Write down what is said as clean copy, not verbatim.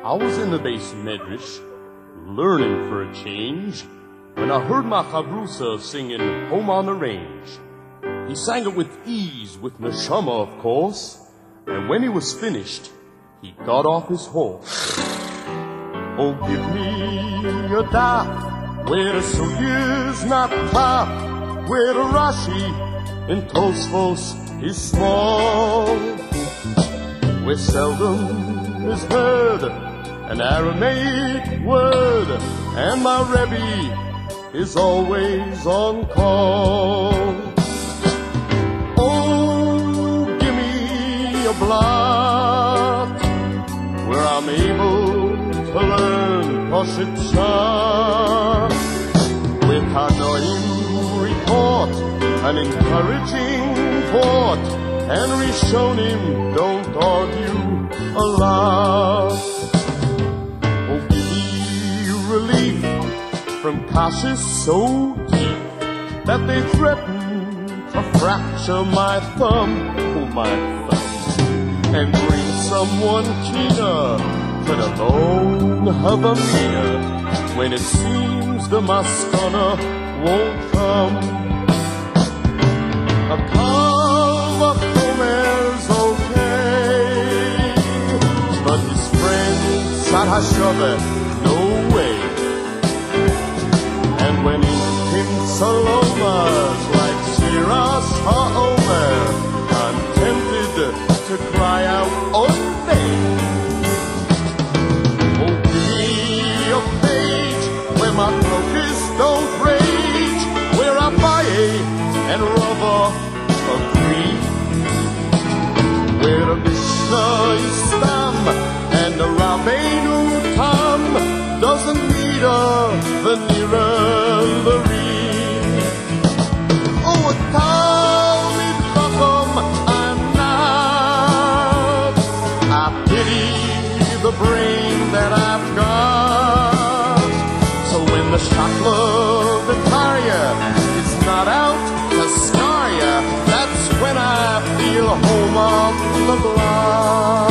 I was in the base medrash, learning for a change, when I heard my chabrusa singing Home on the Range. He sang it with ease, with neshama, of course, and when he was finished, he got off his horse. Oh, give me a daf, where the sugya is not top, where the Rashi in Tosfos is small, where seldom is heard an Aramaic word, and my Rebbe is always on call. Oh, give me a blot where I'm able to learn Poshet Shah, with Hanoim report an encouraging port, and Rishonim don't argue a lot. Oh, give me relief from kashas so deep that they threaten to fracture my thumb, oh my thumb, and bring someone keener to the bone Havamina when it seems the maskana won't come. A call of Homer's okay, but his friend Sat HaShovet, no way. And when he hints Salomas like Shiras HaOmer, I'm tempted to cry out, Olay! Oh, give me a page where my crocus don't rage, where Abaye and Rava agree, where the Mishnah is Stam and the Rabbeinu Tam doesn't need a venerery. Oh, a Talmid Chacham I'm not. I pity the brain that I've got. So when the Shakla Vitaria is not out to scar ya, that's when I feel home on the block.